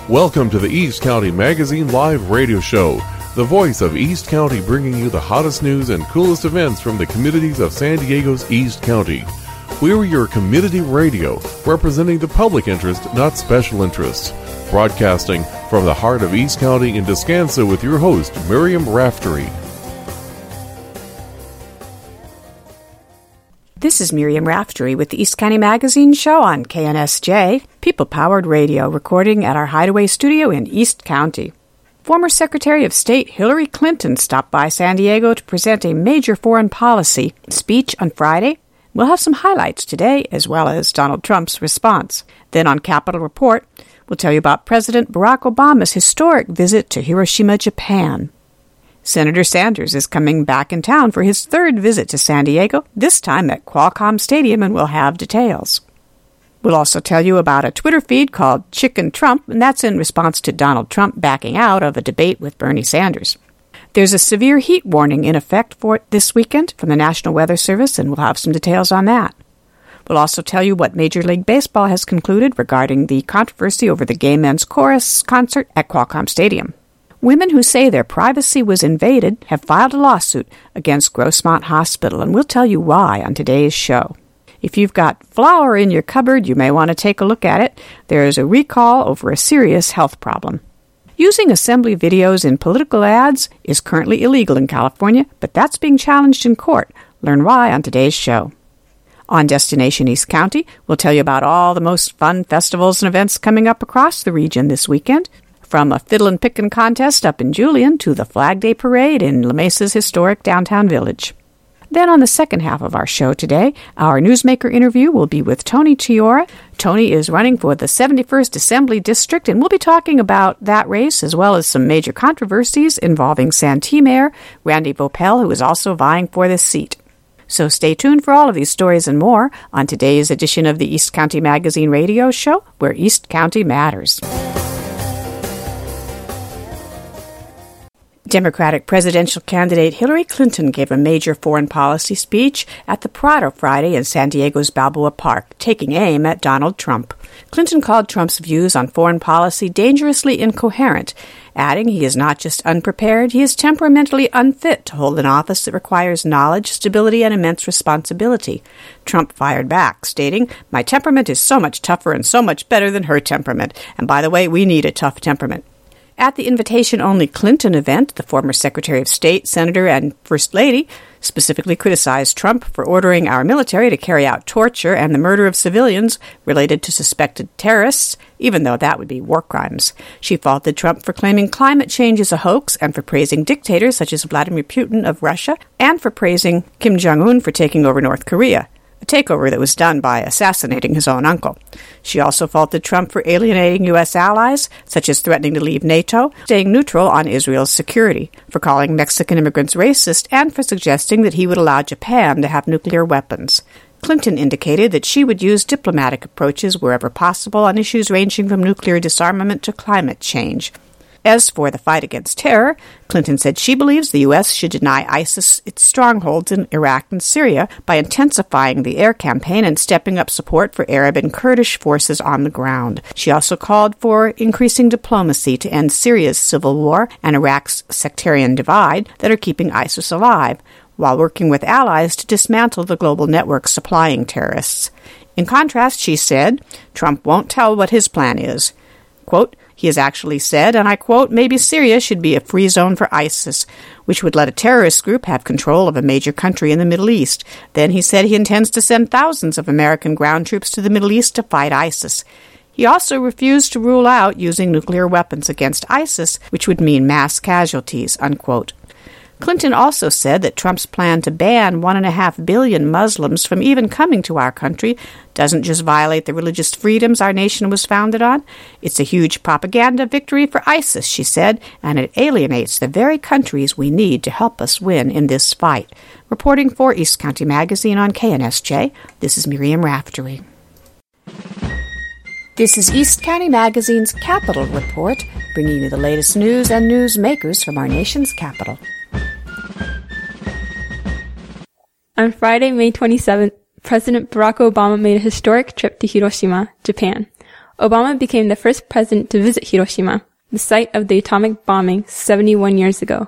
Welcome to the East County Magazine Live Radio Show, the voice of East County, bringing you the hottest news and coolest events from the communities of San Diego's East County. We're your community radio, representing the public interest, not special interests. Broadcasting from the heart of East County in Descanso with your host, Miriam Raftery. This is Miriam Raftery with the East County Magazine Show on KNSJ, people-powered radio, recording at our Hideaway studio in East County. Former Secretary of State Hillary Clinton stopped by San Diego to present a major foreign policy speech on Friday. We'll have some highlights today, as well as Donald Trump's response. Then on Capitol Report, we'll tell you about President Barack Obama's historic visit to Hiroshima, Japan. Senator Sanders is coming back in town for his third visit to San Diego, this time at Qualcomm Stadium, and we'll have details. We'll also tell you about a Twitter feed called Chicken Trump, and that's in response to Donald Trump backing out of a debate with Bernie Sanders. There's a severe heat warning in effect for this weekend from the National Weather Service, and we'll have some details on that. We'll also tell you what Major League Baseball has concluded regarding the controversy over the Gay Men's Chorus concert at Qualcomm Stadium. Women who say their privacy was invaded have filed a lawsuit against Grossmont Hospital, and we'll tell you why on today's show. If you've got flour in your cupboard, you may want to take a look at it. There is a recall over a serious health problem. Using assembly videos in political ads is currently illegal in California, but that's being challenged in court. Learn why on today's show. On Destination East County, we'll tell you about all the most fun festivals and events coming up across the region this weekend. From a fiddlin' pickin' contest up in Julian to the Flag Day Parade in La Mesa's historic downtown village. Then on the second half of our show today, our newsmaker interview will be with Tony Chiora. Tony is running for the 71st Assembly District, and we'll be talking about that race as well as some major controversies involving Santee Mayor Randy Vopel, who is also vying for this seat. So stay tuned for all of these stories and more on today's edition of the East County Magazine Radio Show, where East County matters. Democratic presidential candidate Hillary Clinton gave a major foreign policy speech at the Prado Friday in San Diego's Balboa Park, taking aim at Donald Trump. Clinton called Trump's views on foreign policy dangerously incoherent, adding he is not just unprepared, he is temperamentally unfit to hold an office that requires knowledge, stability, and immense responsibility. Trump fired back, stating, "My temperament is so much tougher and so much better than her temperament, and by the way, we need a tough temperament." At the invitation-only Clinton event, the former Secretary of State, Senator, and First Lady specifically criticized Trump for ordering our military to carry out torture and the murder of civilians related to suspected terrorists, even though that would be war crimes. She faulted Trump for claiming climate change is a hoax and for praising dictators such as Vladimir Putin of Russia and for praising Kim Jong-un for taking over North Korea, a takeover that was done by assassinating his own uncle. She also faulted Trump for alienating U.S. allies, such as threatening to leave NATO, staying neutral on Israel's security, for calling Mexican immigrants racist, and for suggesting that he would allow Japan to have nuclear weapons. Clinton indicated that she would use diplomatic approaches wherever possible on issues ranging from nuclear disarmament to climate change. As for the fight against terror, Clinton said she believes the U.S. should deny ISIS its strongholds in Iraq and Syria by intensifying the air campaign and stepping up support for Arab and Kurdish forces on the ground. She also called for increasing diplomacy to end Syria's civil war and Iraq's sectarian divide that are keeping ISIS alive, while working with allies to dismantle the global network supplying terrorists. In contrast, she said, Trump won't tell what his plan is. Quote, "He has actually said, and I quote, maybe Syria should be a free zone for ISIS, which would let a terrorist group have control of a major country in the Middle East. Then he said he intends to send thousands of American ground troops to the Middle East to fight ISIS. He also refused to rule out using nuclear weapons against ISIS, which would mean mass casualties," unquote. Clinton also said that Trump's plan to ban 1.5 billion Muslims from even coming to our country doesn't just violate the religious freedoms our nation was founded on. It's a huge propaganda victory for ISIS, she said, and it alienates the very countries we need to help us win in this fight. Reporting for East County Magazine on KNSJ, this is Miriam Raftery. This is East County Magazine's Capital Report, bringing you the latest news and newsmakers from our nation's capital. On Friday, May 27th, President Barack Obama made a historic trip to Hiroshima, Japan. Obama became the first president to visit Hiroshima, the site of the atomic bombing 71 years ago.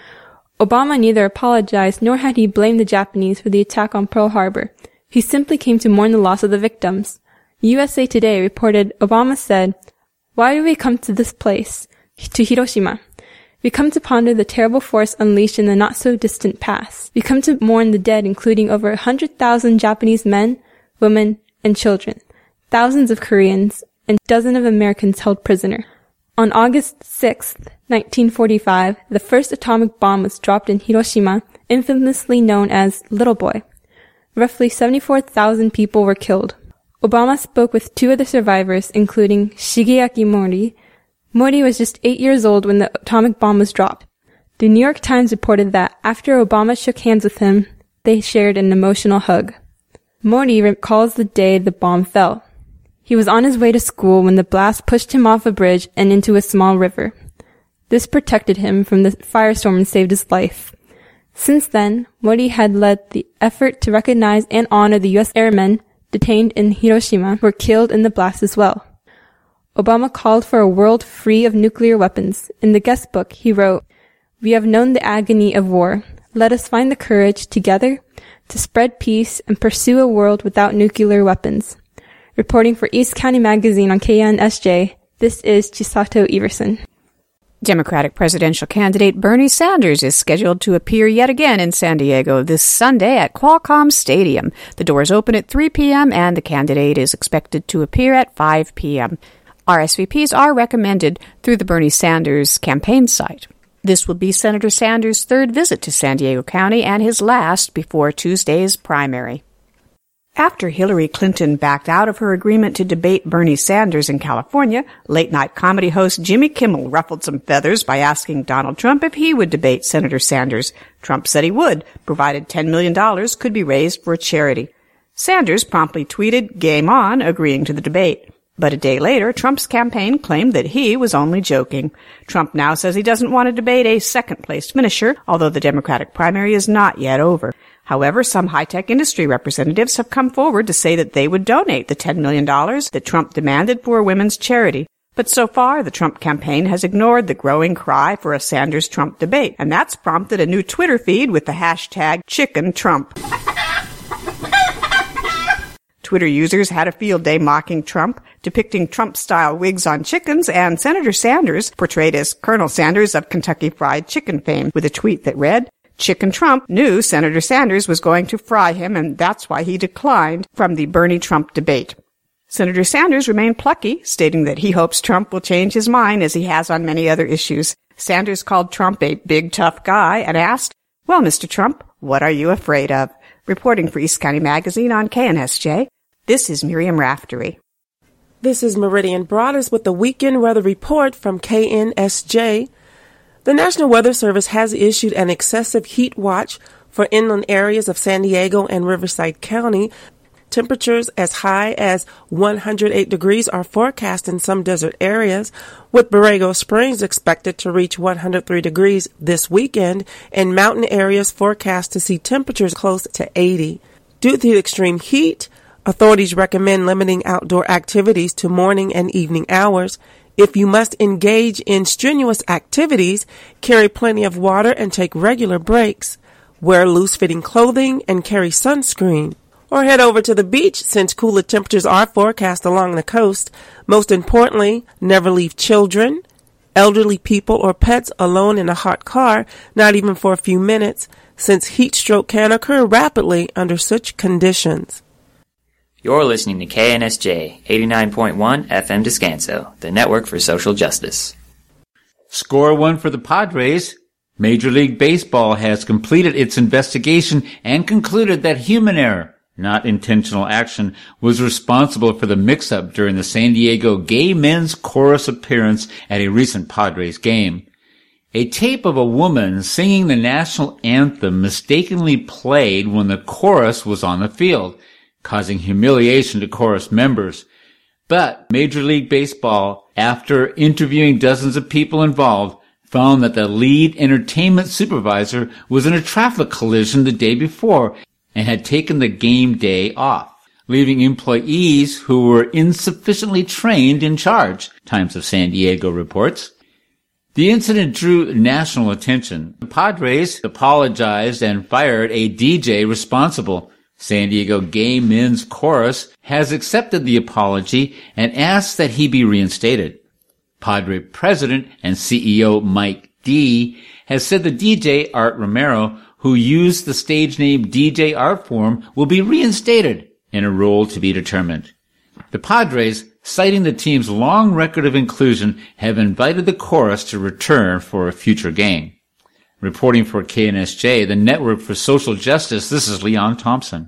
Obama neither apologized nor had he blamed the Japanese for the attack on Pearl Harbor. He simply came to mourn the loss of the victims. USA Today reported Obama said, "Why do we come to this place, to Hiroshima? We come to ponder the terrible force unleashed in the not-so-distant past. We come to mourn the dead, including over 100,000 Japanese men, women, and children, thousands of Koreans, and dozens of Americans held prisoner." On August 6, 1945, the first atomic bomb was dropped in Hiroshima, infamously known as Little Boy. Roughly 74,000 people were killed. Obama spoke with two of the survivors, including Shigeaki Mori. Mori was just 8 years old when the atomic bomb was dropped. The New York Times reported that after Obama shook hands with him, they shared an emotional hug. Mori recalls the day the bomb fell. He was on his way to school when the blast pushed him off a bridge and into a small river. This protected him from the firestorm and saved his life. Since then, Mori had led the effort to recognize and honor the U.S. airmen detained in Hiroshima who were killed in the blast as well. Obama called for a world free of nuclear weapons. In the guest book, he wrote, "We have known the agony of war. Let us find the courage, together, to spread peace and pursue a world without nuclear weapons." Reporting for East County Magazine on KNSJ, this is Chisato Everson. Democratic presidential candidate Bernie Sanders is scheduled to appear yet again in San Diego this Sunday at Qualcomm Stadium. The doors open at 3 p.m. and the candidate is expected to appear at 5 p.m. RSVPs are recommended through the Bernie Sanders campaign site. This will be Senator Sanders' third visit to San Diego County and his last before Tuesday's primary. After Hillary Clinton backed out of her agreement to debate Bernie Sanders in California, late-night comedy host Jimmy Kimmel ruffled some feathers by asking Donald Trump if he would debate Senator Sanders. Trump said he would, provided $10 million could be raised for a charity. Sanders promptly tweeted, "Game on," agreeing to the debate. But a day later, Trump's campaign claimed that he was only joking. Trump now says he doesn't want to debate a second-place finisher, although the Democratic primary is not yet over. However, some high-tech industry representatives have come forward to say that they would donate the $10 million that Trump demanded for a women's charity. But so far, the Trump campaign has ignored the growing cry for a Sanders-Trump debate, and that's prompted a new Twitter feed with the hashtag #ChickenTrump. Twitter users had a field day mocking Trump, depicting Trump-style wigs on chickens, and Senator Sanders, portrayed as Colonel Sanders of Kentucky Fried Chicken fame, with a tweet that read, "Chicken Trump knew Senator Sanders was going to fry him, and that's why he declined from the Bernie-Trump debate." Senator Sanders remained plucky, stating that he hopes Trump will change his mind as he has on many other issues. Sanders called Trump a big, tough guy and asked, "Well, Mr. Trump, what are you afraid of?" Reporting for East County Magazine on KNSJ, this is Miriam Raftery. This is Meridian Broaders with the Weekend Weather Report from KNSJ. The National Weather Service has issued an excessive heat watch for inland areas of San Diego and Riverside County. Temperatures as high as 108 degrees are forecast in some desert areas, with Borrego Springs expected to reach 103 degrees this weekend, and mountain areas forecast to see temperatures close to 80. Due to the extreme heat, authorities recommend limiting outdoor activities to morning and evening hours. If you must engage in strenuous activities, carry plenty of water and take regular breaks. Wear loose-fitting clothing and carry sunscreen. Or head over to the beach since cooler temperatures are forecast along the coast. Most importantly, never leave children, elderly people, or pets alone in a hot car, not even for a few minutes, since heat stroke can occur rapidly under such conditions. You're listening to KNSJ 89.1 FM Descanso, the network for social justice. Score one for the Padres. Major League Baseball has completed its investigation and concluded that human error, not intentional action, was responsible for the mix-up during the San Diego gay men's chorus appearance at a recent Padres game. A tape of a woman singing the national anthem mistakenly played when the chorus was on the field, causing humiliation to chorus members. But Major League Baseball, after interviewing dozens of people involved, found that the lead entertainment supervisor was in a traffic collision the day before and had taken the game day off. leaving employees who were insufficiently trained in charge, Times of San Diego reports. The incident drew national attention. The Padres apologized and fired a DJ responsible. San Diego Gay Men's Chorus has accepted the apology and asked that he be reinstated. Padre President and CEO Mike D. has said the DJ, Art Romero, who used the stage name DJ Artform, will be reinstated in a role to be determined. The Padres, citing the team's long record of inclusion, have invited the chorus to return for a future game. Reporting for KNSJ, the Network for Social Justice, this is Leon Thompson.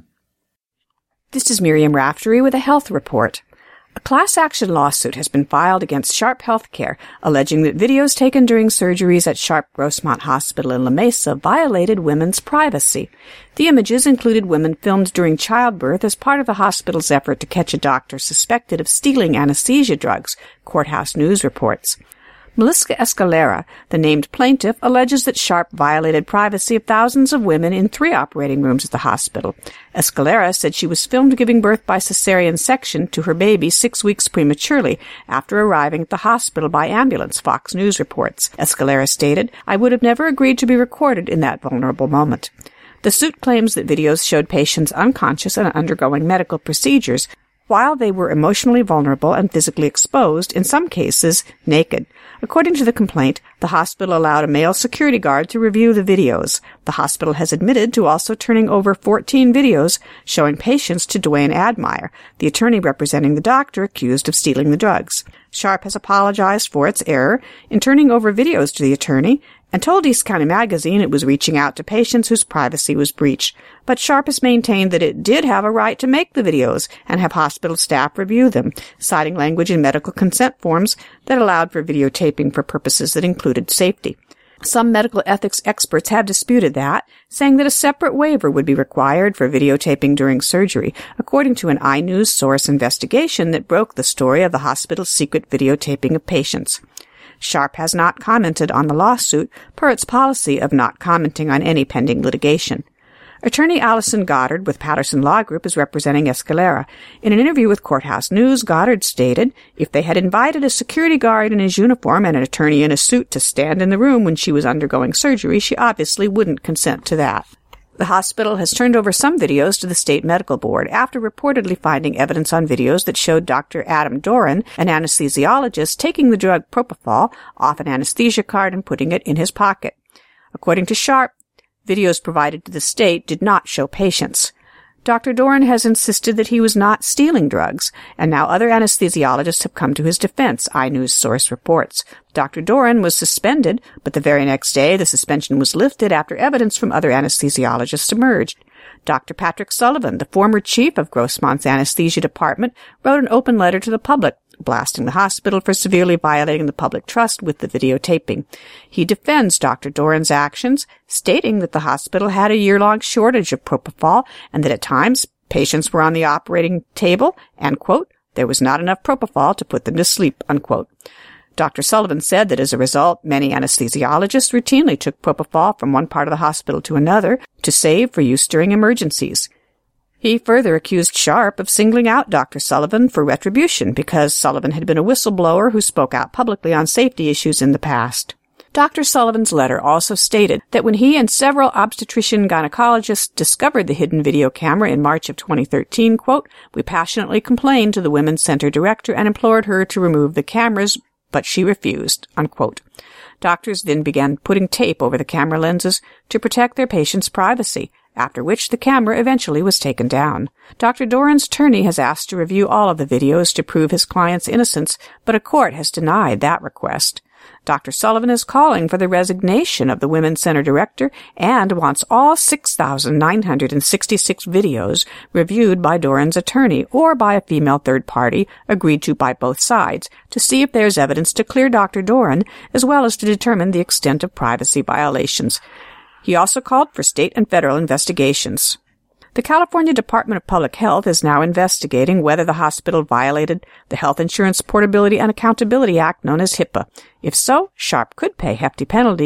This is Miriam Raftery with a health report. A class action lawsuit has been filed against Sharp Healthcare, alleging that videos taken during surgeries at Sharp Grossmont Hospital in La Mesa violated women's privacy. The images included women filmed during childbirth as part of the hospital's effort to catch a doctor suspected of stealing anesthesia drugs, Courthouse News reports. Melissa Escalera, the named plaintiff, alleges that Sharp violated privacy of thousands of women in 3 operating rooms at the hospital. Escalera said she was filmed giving birth by cesarean section to her baby 6 weeks prematurely after arriving at the hospital by ambulance, Fox News reports. Escalera stated, "I would have never agreed to be recorded in that vulnerable moment." The suit claims that videos showed patients unconscious and undergoing medical procedures, while they were emotionally vulnerable and physically exposed, in some cases naked. According to the complaint, the hospital allowed a male security guard to review the videos. The hospital has admitted to also turning over 14 videos showing patients to Dwayne Admire, the attorney representing the doctor accused of stealing the drugs. Sharp has apologized for its error in turning over videos to the attorney and told East County Magazine it was reaching out to patients whose privacy was breached. But Sharp has maintained that it did have a right to make the videos and have hospital staff review them, citing language in medical consent forms that allowed for videotaping for purposes that included safety. Some medical ethics experts have disputed that, saying that a separate waiver would be required for videotaping during surgery, according to an iNews source investigation that broke the story of the hospital's secret videotaping of patients. Sharp has not commented on the lawsuit, per its policy of not commenting on any pending litigation. Attorney Allison Goddard with Patterson Law Group is representing Escalera. In an interview with Courthouse News, Goddard stated, "If they had invited a security guard in his uniform and an attorney in a suit to stand in the room when she was undergoing surgery, she obviously wouldn't consent to that." The hospital has turned over some videos to the state medical board after reportedly finding evidence on videos that showed Dr. Adam Doran, an anesthesiologist, taking the drug propofol off an anesthesia card and putting it in his pocket. According to Sharp, videos provided to the state did not show patients. Dr. Doran has insisted that he was not stealing drugs, and now other anesthesiologists have come to his defense, iNews source reports. Dr. Doran was suspended, but the very next day the suspension was lifted after evidence from other anesthesiologists emerged. Dr. Patrick Sullivan, the former chief of Grossmont's anesthesia department, wrote an open letter to the public, blasting the hospital for severely violating the public trust with the videotaping. He defends Dr. Doran's actions, stating that the hospital had a year-long shortage of propofol and that at times patients were on the operating table and, quote, there was not enough propofol to put them to sleep, unquote. Dr. Sullivan said that as a result, many anesthesiologists routinely took propofol from one part of the hospital to another to save for use during emergencies. He further accused Sharp of singling out Dr. Sullivan for retribution because Sullivan had been a whistleblower who spoke out publicly on safety issues in the past. Dr. Sullivan's letter also stated that when he and several obstetrician gynecologists discovered the hidden video camera in March of 2013, quote, we passionately complained to the Women's Center director and implored her to remove the cameras, but she refused, unquote. Doctors then began putting tape over the camera lenses to protect their patients' privacy, after which the camera eventually was taken down. Dr. Doran's attorney has asked to review all of the videos to prove his client's innocence, but a court has denied that request. Dr. Sullivan is calling for the resignation of the Women's Center director and wants all 6,966 videos reviewed by Doran's attorney or by a female third party agreed to by both sides to see if there's evidence to clear Dr. Doran as well as to determine the extent of privacy violations. He also called for state and federal investigations. The California Department of Public Health is now investigating whether the hospital violated the Health Insurance Portability and Accountability Act known as HIPAA. If so, Sharp could pay hefty penalties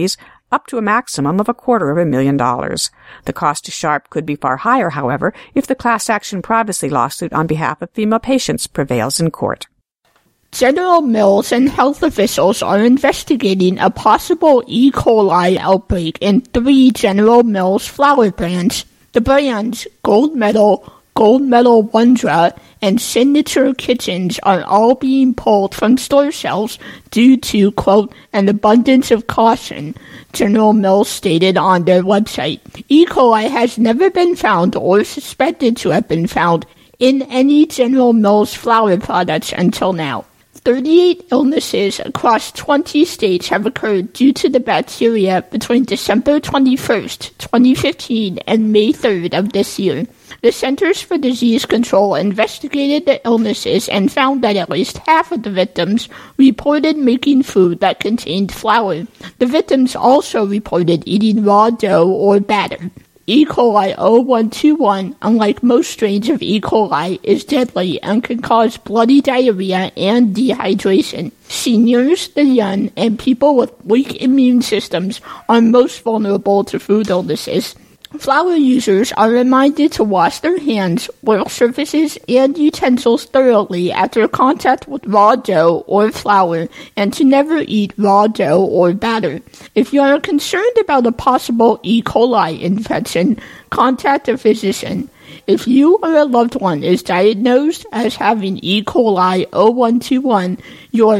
up to a maximum of $250,000. The cost to Sharp could be far higher, however, if the class action privacy lawsuit on behalf of female patients prevails in court. General Mills and health officials are investigating a possible E. coli outbreak in 3 General Mills flour brands. The brands Gold Medal Wondra, and Signature Kitchens are all being pulled from store shelves due to, quote, an abundance of caution, General Mills stated on their website. E. coli has never been found or suspected to have been found in any General Mills flour products until now. 38 illnesses across 20 states have occurred due to the bacteria between December 21st, 2015 and May 3rd of this year. The Centers for Disease Control investigated the illnesses and found that at least half of the victims reported making food that contained flour. The victims also reported eating raw dough or batter. E. coli 0121, unlike most strains of E. coli, is deadly and can cause bloody diarrhea and dehydration. Seniors, the young, and people with weak immune systems are most vulnerable to food illnesses. Flour users are reminded to wash their hands, work surfaces, and utensils thoroughly after contact with raw dough or flour, and to never eat raw dough or batter. If you are concerned about a possible E. coli infection, contact a physician. If you or a loved one is diagnosed as having E. coli 0121, you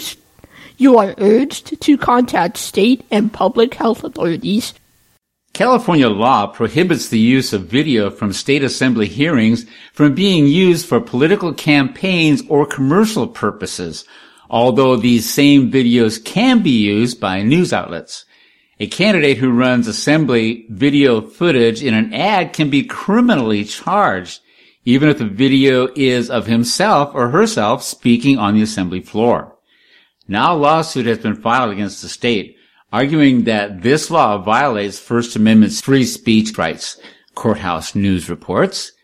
are urged to contact state and public health authorities. California law prohibits the use of video from state assembly hearings from being used for political campaigns or commercial purposes, although these same videos can be used by news outlets. A candidate who runs assembly video footage in an ad can be criminally charged, even if the video is of himself or herself speaking on the assembly floor. Now a lawsuit has been filed against the state, arguing that this law violates First Amendment's free speech rights, Courthouse News reports.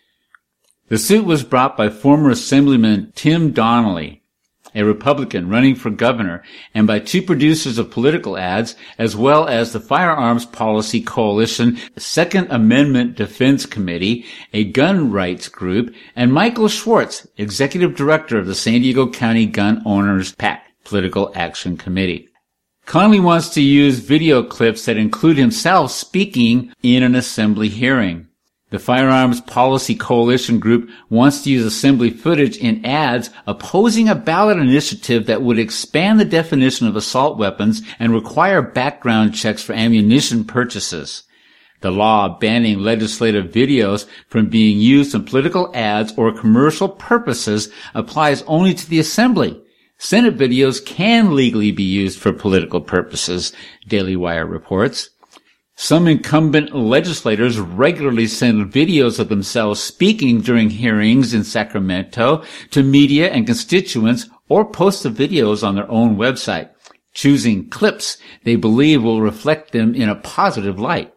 The suit was brought by former Assemblyman Tim Donnelly, a Republican running for governor, and by 2 producers of political ads, as well as the Firearms Policy Coalition Second Amendment Defense Committee, a gun rights group, and Michael Schwartz, executive director of the San Diego County Gun Owners PAC, Political Action Committee. Connolly wants to use video clips that include himself speaking in an assembly hearing. The Firearms Policy Coalition group wants to use assembly footage in ads opposing a ballot initiative that would expand the definition of assault weapons and require background checks for ammunition purchases. The law banning legislative videos from being used in political ads or commercial purposes applies only to the assembly. Senate videos can legally be used for political purposes, Daily Wire reports. Some incumbent legislators regularly send videos of themselves speaking during hearings in Sacramento to media and constituents or post the videos on their own website, choosing clips they believe will reflect them in a positive light.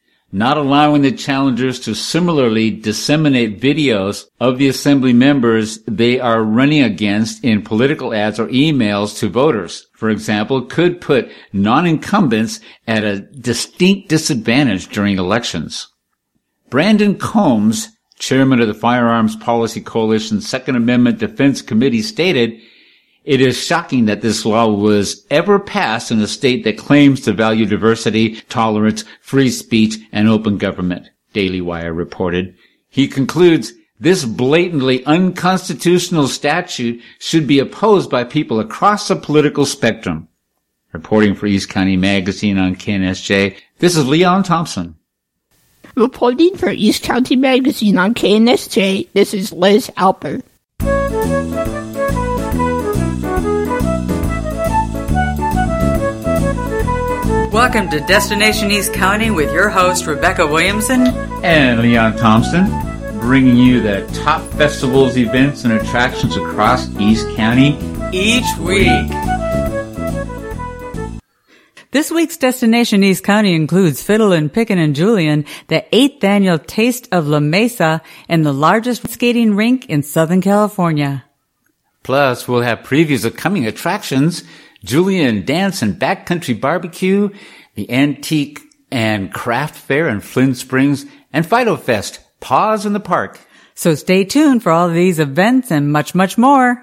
Not allowing the challengers to similarly disseminate videos of the assembly members they are running against in political ads or emails to voters, for example, could put non-incumbents at a distinct disadvantage during elections. Brandon Combs, chairman of the Firearms Policy Coalition Second Amendment Defense Committee, stated, "It is shocking that this law was ever passed in a state that claims to value diversity, tolerance, free speech, and open government," Daily Wire reported. He concludes, "This blatantly unconstitutional statute should be opposed by people across the political spectrum." Reporting for East County Magazine on KNSJ, this is Leon Thompson. Reporting for East County Magazine on KNSJ, this is Liz Alper. Welcome to Destination East County with your host, Rebecca Williamson and Leon Thompson, bringing you the top festivals, events, and attractions across East County each week. This week's Destination East County includes Fiddle and Pickin' and Julian, the 8th annual Taste of La Mesa, and the largest skating rink in Southern California. Plus, we'll have previews of coming attractions, Julian Dance and Backcountry Barbecue, the Antique and Craft Fair in Flint Springs, and PhytoFest, Paws in the Park. So stay tuned for all of these events and much, much more.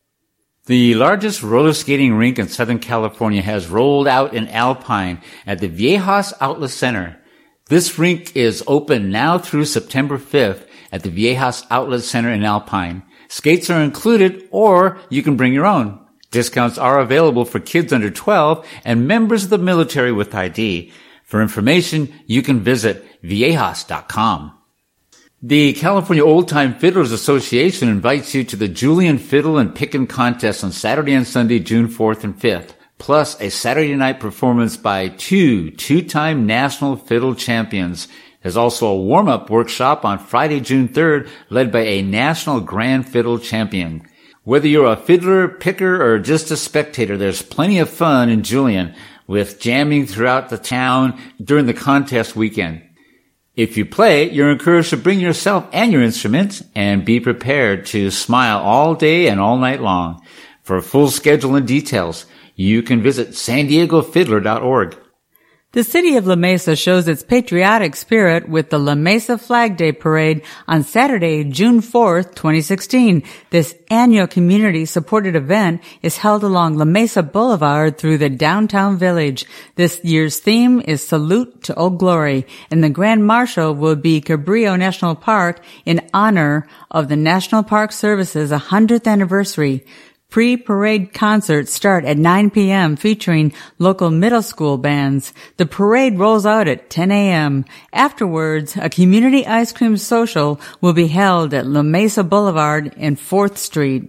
The largest roller skating rink in Southern California has rolled out in Alpine at the Viejas Outlet Center. This rink is open now through September 5th at the Viejas Outlet Center in Alpine. Skates are included, or you can bring your own. Discounts are available for kids under 12 and members of the military with ID. For information, you can visit viejas.com. The California Old Time Fiddlers Association invites you to the Julian Fiddle and Pickin' Contest on Saturday and Sunday, June 4th and 5th, plus a Saturday night performance by two-time national fiddle champions. There's also a warm-up workshop on Friday, June 3rd, led by a national grand fiddle champion. Whether you're a fiddler, picker, or just a spectator, there's plenty of fun in Julian with jamming throughout the town during the contest weekend. If you play, you're encouraged to bring yourself and your instruments and be prepared to smile all day and all night long. For a full schedule and details, you can visit sanDiegoFiddler.org. The city of La Mesa shows its patriotic spirit with the La Mesa Flag Day Parade on Saturday, June 4th, 2016. This annual community-supported event is held along La Mesa Boulevard through the downtown village. This year's theme is Salute to Old Glory, and the Grand Marshal will be Cabrillo National Park in honor of the National Park Service's 100th anniversary. Pre-parade concerts start at 9 p.m. featuring local middle school bands. The parade rolls out at 10 a.m. Afterwards, a community ice cream social will be held at La Mesa Boulevard and 4th Street.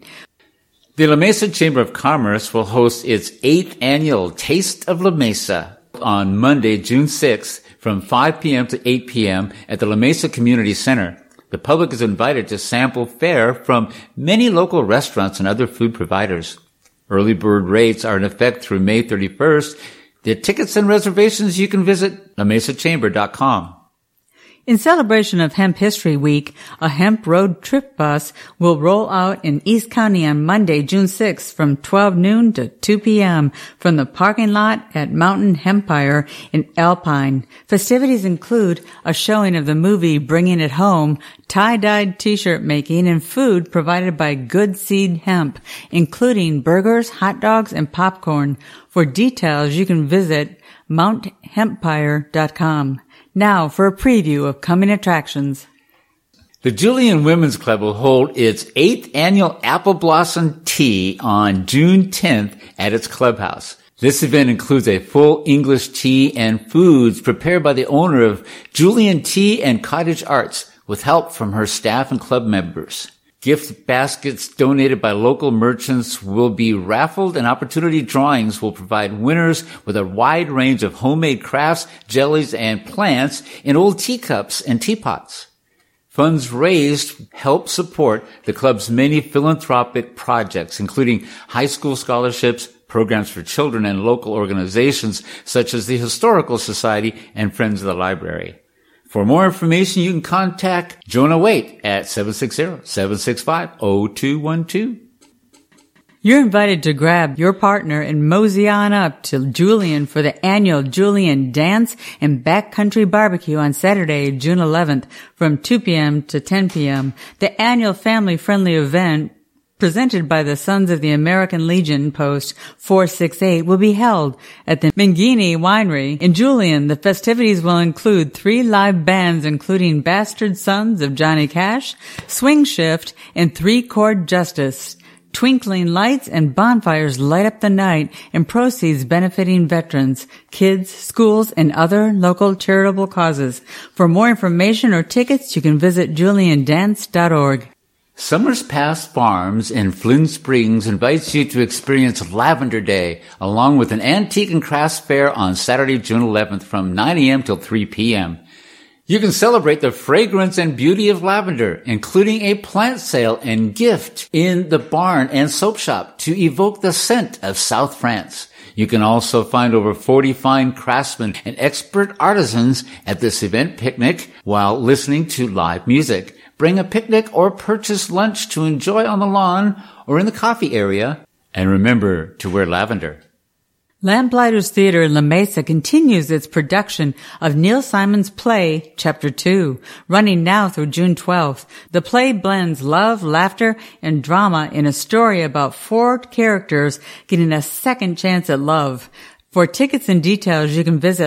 The La Mesa Chamber of Commerce will host its 8th annual Taste of La Mesa on Monday, June 6th from 5 p.m. to 8 p.m. at the La Mesa Community Center. The public is invited to sample fare from many local restaurants and other food providers. Early bird rates are in effect through May 31st. The tickets and reservations you can visit lamesachamber.com. In celebration of Hemp History Week, a hemp road trip bus will roll out in East County on Monday, June 6th from 12 noon to 2 p.m. from the parking lot at Mountain Hempire in Alpine. Festivities include a showing of the movie Bringing It Home, tie-dyed t-shirt making, and food provided by Good Seed Hemp, including burgers, hot dogs, and popcorn. For details, you can visit mounthempire.com. Now for a preview of coming attractions. The Julian Women's Club will hold its 8th annual Apple Blossom Tea on June 10th at its clubhouse. This event includes a full English tea and foods prepared by the owner of Julian Tea and Cottage Arts with help from her staff and club members. Gift baskets donated by local merchants will be raffled, and opportunity drawings will provide winners with a wide range of homemade crafts, jellies, and plants in old teacups and teapots. Funds raised help support the club's many philanthropic projects, including high school scholarships, programs for children, and local organizations such as the Historical Society and Friends of the Library. For more information, you can contact Jonah Waite at 760-765-0212. You're invited to grab your partner and mosey on up to Julian for the annual Julian Dance and Backcountry Barbecue on Saturday, June 11th from 2 p.m. to 10 p.m. The annual family-friendly event presented by the Sons of the American Legion Post 468 will be held at the Mangini Winery in Julian. The festivities will include 3 live bands, including Bastard Sons of Johnny Cash, Swing Shift, and 3-Chord Justice. Twinkling lights and bonfires light up the night, and proceeds benefiting veterans, kids, schools, and other local charitable causes. For more information or tickets, you can visit juliandance.org. Summers Past Farms in Flint Springs invites you to experience Lavender Day, along with an antique and crafts fair on Saturday, June 11th from 9 a.m. till 3 p.m. You can celebrate the fragrance and beauty of lavender, including a plant sale and gift in the barn and soap shop to evoke the scent of South France. You can also find over 40 fine craftsmen and expert artisans at this event picnic while listening to live music. Bring a picnic or purchase lunch to enjoy on the lawn or in the coffee area. And remember to wear lavender. Lamplighters Theater in La Mesa continues its production of Neil Simon's play, Chapter 2, running now through June 12th. The play blends love, laughter, and drama in a story about 4 characters getting a second chance at love. For tickets and details, you can visit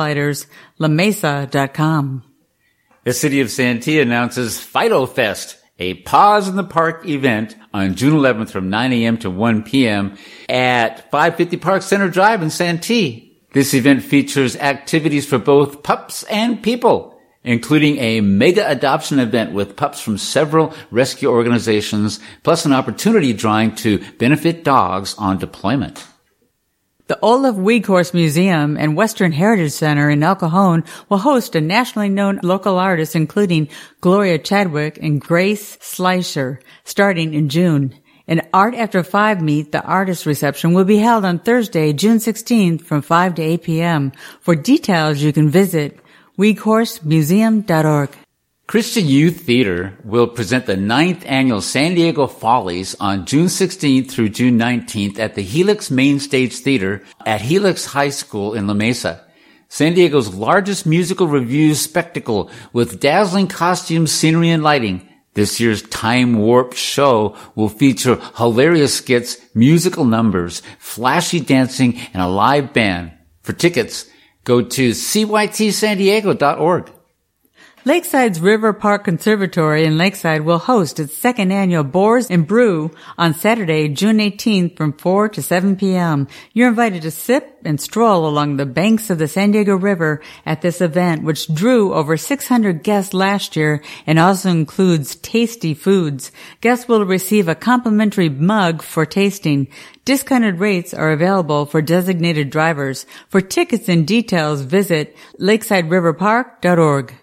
lamplighterslaMesa.com. The city of Santee announces Fido Fest, a Pause in the Park event on June 11th from 9 a.m. to 1 p.m. at 550 Park Center Drive in Santee. This event features activities for both pups and people, including a mega adoption event with pups from several rescue organizations, plus an opportunity drawing to benefit dogs on deployment. The Olaf Weghorst Museum and Western Heritage Center in El Cajon will host a nationally known local artists including Gloria Chadwick and Grace Slicer starting in June. An Art After 5 Meet the Artist Reception will be held on Thursday, June 16th from 5 to 8 p.m. For details, you can visit weghorstmuseum.org. Christian Youth Theater will present the 9th annual San Diego Follies on June 16th through June 19th at the Helix Main Stage Theater at Helix High School in La Mesa. San Diego's largest musical revue spectacle with dazzling costumes, scenery, and lighting. This year's Time Warp show will feature hilarious skits, musical numbers, flashy dancing, and a live band. For tickets, go to cytsandiego.org. Lakeside's River Park Conservatory in Lakeside will host its 2nd annual Boars and Brew on Saturday, June 18th from 4 to 7 p.m. You're invited to sip and stroll along the banks of the San Diego River at this event, which drew over 600 guests last year and also includes tasty foods. Guests will receive a complimentary mug for tasting. Discounted rates are available for designated drivers. For tickets and details, visit lakeside-riverpark.org.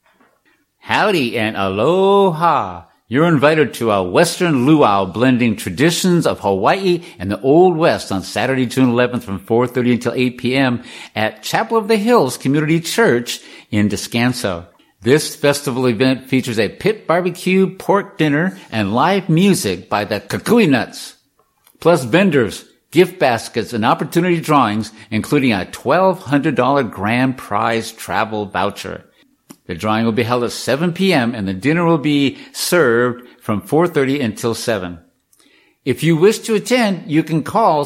Howdy and aloha! You're invited to a Western luau blending traditions of Hawaii and the Old West on Saturday, June 11th from 4:30 until 8 p.m. at Chapel of the Hills Community Church in Descanso. This festival event features a pit barbecue, pork dinner, and live music by the Kukui Nuts, plus vendors, gift baskets, and opportunity drawings, including a $1,200 grand prize travel voucher. The drawing will be held at 7 p.m. and the dinner will be served from 4:30 until 7. If you wish to attend, you can call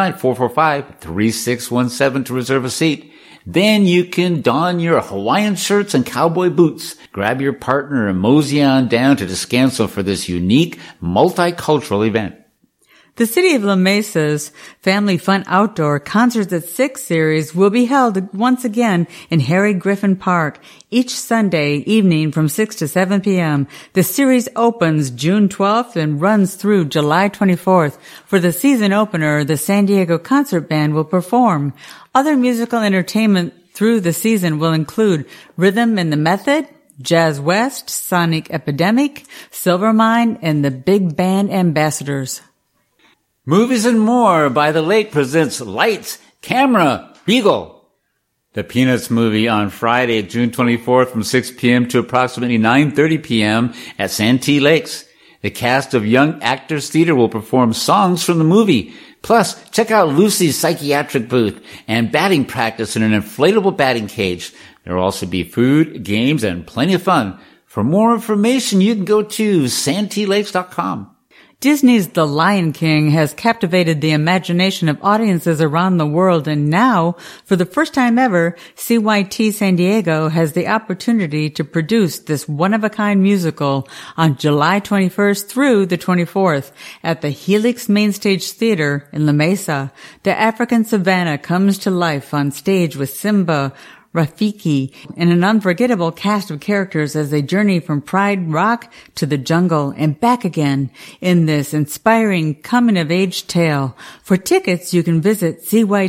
619-445-3617 to reserve a seat. Then you can don your Hawaiian shirts and cowboy boots, grab your partner and mosey on down to Descanso for this unique multicultural event. The City of La Mesa's Family Fun Outdoor Concerts at 6 series will be held once again in Harry Griffin Park each Sunday evening from 6 to 7 p.m. The series opens June 12th and runs through July 24th. For the season opener, the San Diego Concert Band will perform. Other musical entertainment through the season will include Rhythm and the Method, Jazz West, Sonic Epidemic, Silvermine, and the Big Band Ambassadors. Movies and More by the Lake presents Lights, Camera, Beagle. The Peanuts movie on Friday, June 24th from 6 p.m. to approximately 9:30 p.m. at Santee Lakes. The cast of Young Actors Theater will perform songs from the movie. Plus, check out Lucy's psychiatric booth and batting practice in an inflatable batting cage. There will also be food, games, and plenty of fun. For more information, you can go to santeelakes.com. Disney's The Lion King has captivated the imagination of audiences around the world, and now, for the first time ever, CYT San Diego has the opportunity to produce this one-of-a-kind musical on July 21st through the 24th at the Helix Mainstage Theater in La Mesa. The African savannah comes to life on stage with Simba, Rafiki, and an unforgettable cast of characters as they journey from Pride Rock to the jungle and back again in this inspiring coming-of-age tale. For tickets, you can visit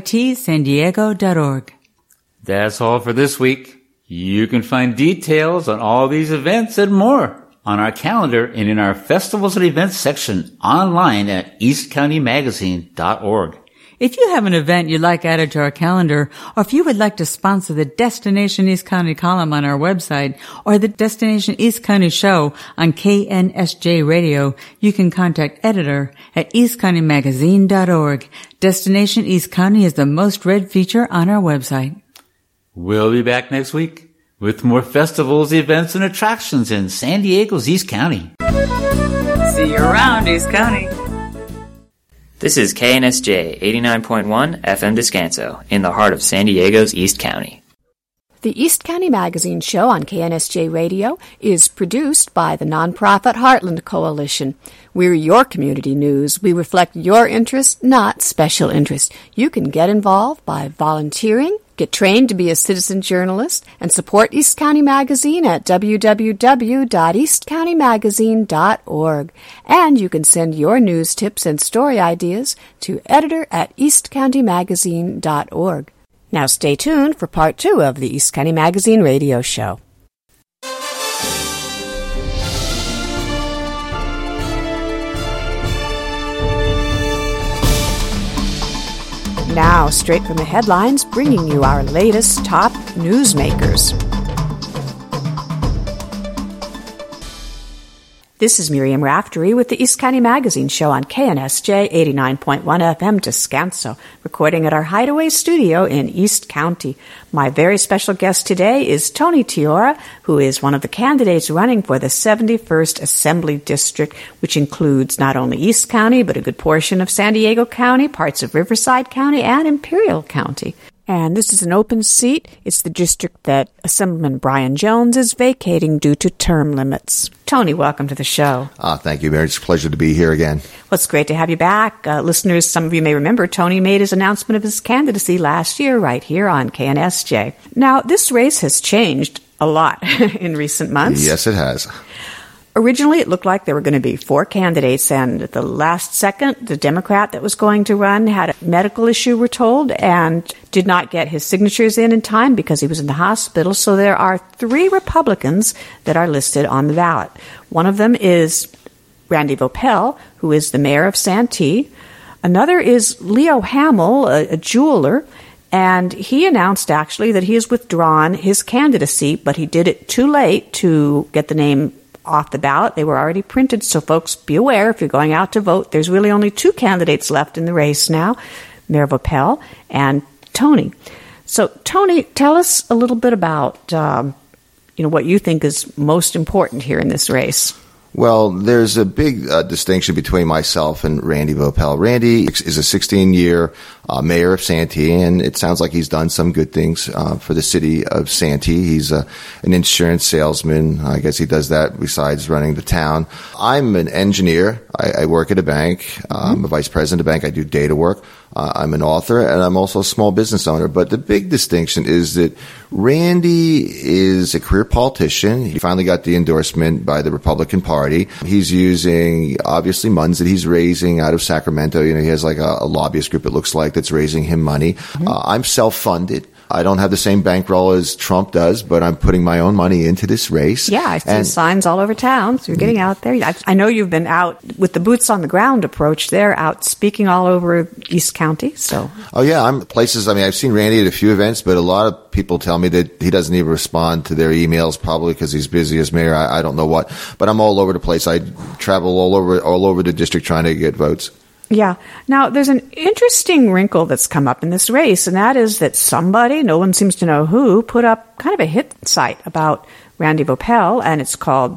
cytsandiego.org. That's all for this week. You can find details on all these events and more on our calendar and in our festivals and events section online at eastcountymagazine.org. If you have an event you'd like added to our calendar, or if you would like to sponsor the Destination East County column on our website, or the Destination East County show on KNSJ Radio, you can contact editor at eastcountymagazine.org. Destination East County is the most read feature on our website. We'll be back next week with more festivals, events, and attractions in San Diego's East County. See you around, East County. This is KNSJ 89.1 FM Descanso in the heart of San Diego's East County. The East County Magazine show on KNSJ Radio is produced by the nonprofit Heartland Coalition. We're your community news. We reflect your interest, not special interest. You can get involved by volunteering, get trained to be a citizen journalist, and support East County Magazine at www.eastcountymagazine.org. And you can send your news tips and story ideas to editor@eastcountymagazine.org. Now stay tuned for part 2 of the East County Magazine radio show. Now, straight from the headlines, bringing you our latest top newsmakers. This is Miriam Raftery with the East County Magazine show on KNSJ 89.1 FM Descanso, recording at our Hideaway studio in East County. My very special guest today is Tony Tiora, who is one of the candidates running for the 71st Assembly District, which includes not only East County, but a good portion of San Diego County, parts of Riverside County, and Imperial County. And this is an open seat. It's the district that Assemblyman Brian Jones is vacating due to term limits. Tony, welcome to the show. Thank you, Mary. It's a pleasure to be here again. Well, it's great to have you back. Listeners, some of you may remember Tony made his announcement of his candidacy last year right here on KNSJ. Now, this race has changed a lot in recent months. Yes, it has. Originally, it looked like there were going to be 4 candidates, and at the last second, the Democrat that was going to run had a medical issue, we're told, and did not get his signatures in time because he was in the hospital. So there are 3 Republicans that are listed on the ballot. One of them is Randy Vopel, who is the mayor of Santee. Another is Leo Hamill, a jeweler, and he announced actually that he has withdrawn his candidacy, but he did it too late to get the name off the ballot. They were already printed, so folks, be aware if you're going out to vote. There's really only 2 candidates left in the race now, Mayor Vopel and Tony. So, Tony, tell us a little bit about what you think is most important here in this race. Well, there's a big distinction between myself and Randy Vopel. Randy is a 16-year mayor of Santee, and it sounds like he's done some good things for the city of Santee. He's an insurance salesman. I guess he does that besides running the town. I'm an engineer. I work at a bank. I'm a vice president of a bank. I do data work. I'm an author, and I'm also a small business owner. But the big distinction is that Randy is a career politician. He finally got the endorsement by the Republican Party. He's using, obviously, funds that he's raising out of Sacramento. He has like a lobbyist group, it looks like, that's raising him money. I'm self-funded. I don't have the same bankroll as Trump does, but I'm putting my own money into this race. Yeah, I see signs all over town, so you're getting out there. I know you've been out with the boots on the ground approach there, out speaking all over East County. So. Oh, yeah, I've seen Randy at a few events, but a lot of people tell me that he doesn't even respond to their emails, probably because he's busy as mayor. I don't know what, but I'm all over the place. I travel all over the district trying to get votes. Yeah. Now, there's an interesting wrinkle that's come up in this race, and that is that somebody, no one seems to know who, put up kind of a hit site about Randy Vopel, and it's called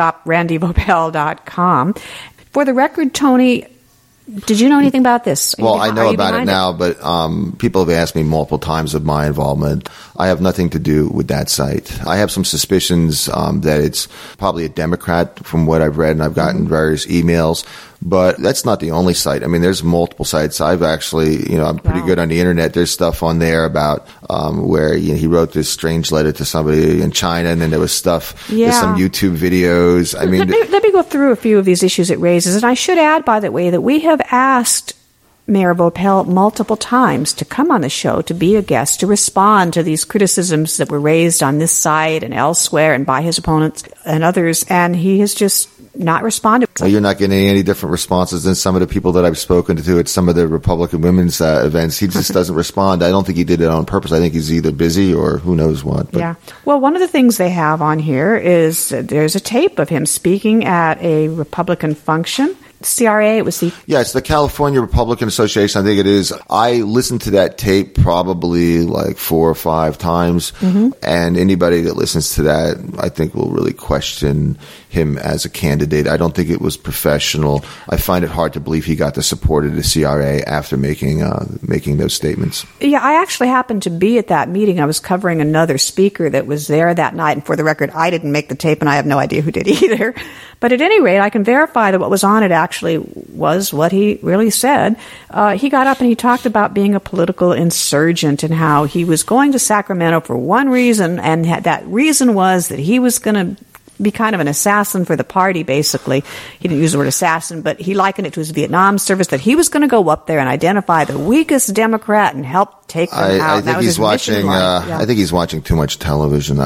StopRandyVopel.com. For the record, Tony, did you know anything about this? Well, I know about it now, but people have asked me multiple times of my involvement. I have nothing to do with that site. I have some suspicions that it's probably a Democrat from what I've read, and I've gotten various emails. But that's not the only site. I mean, there's multiple sites. I've actually, I'm pretty good on the internet. There's stuff on there about where he wrote this strange letter to somebody in China, and then there was stuff, there's some YouTube videos. I mean, let me go through a few of these issues it raises. And I should add, by the way, that we have asked Mayor Vopel multiple times to come on the show, to be a guest, to respond to these criticisms that were raised on this site and elsewhere and by his opponents and others. And he has just not responded. Well, you're not getting any different responses than some of the people that I've spoken to at some of the Republican women's events. He just doesn't respond. I don't think he did it on purpose. I think he's either busy or who knows what. But. Yeah. Well, one of the things they have on here is there's a tape of him speaking at a Republican function. CRA, it was the... Yeah, it's the California Republican Association, I think it is. I listened to that tape probably like 4 or 5 times, and anybody that listens to that, I think, will really question him as a candidate. I don't think it was professional. I find it hard to believe he got the support of the CRA after making those statements. Yeah, I actually happened to be at that meeting. I was covering another speaker that was there that night, and for the record, I didn't make the tape, and I have no idea who did either. But at any rate, I can verify that what was on it actually was what he really said. He got up and he talked about being a political insurgent and how he was going to Sacramento for one reason, and that reason was that he was going to be kind of an assassin for the party, basically. He didn't use the word assassin, but he likened it to his Vietnam service, that he was going to go up there and identify the weakest Democrat and help take them out. I think he's watching. I think he's watching too much television.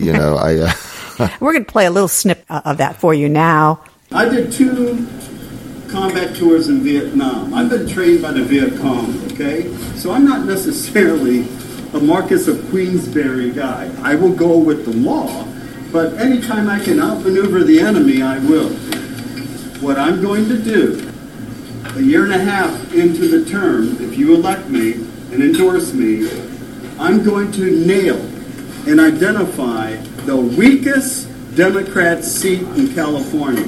We're going to play a little snip of that for you now. I did 2 combat tours in Vietnam. I've been trained by the Viet Cong, okay? So I'm not necessarily a Marcus of Queensberry guy. I will go with the law, but anytime I can outmaneuver the enemy, I will. What I'm going to do, a year and a half into the term, if you elect me and endorse me, I'm going to nail and identify the weakest Democrat seat in California.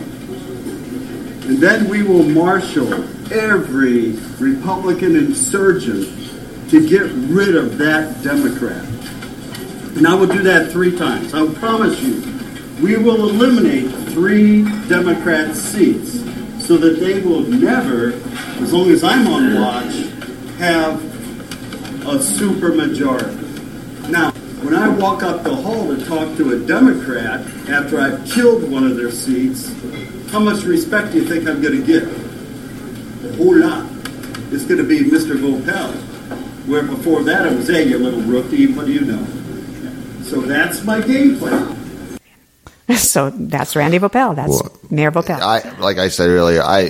And then we will marshal every Republican insurgent to get rid of that Democrat. And I will do that 3 times. I will promise you, we will eliminate 3 Democrat seats so that they will never, as long as I'm on watch, have a supermajority. Now, when I walk up the hall to talk to a Democrat after I've killed one of their seats, how much respect do you think I'm going to get? A whole lot. It's going to be Mr. Vopel. Where before that it was, hey, you little rookie, what do you know? So that's my game plan. So that's Randy Vopel. That's Mayor Vopel. Like I said earlier, I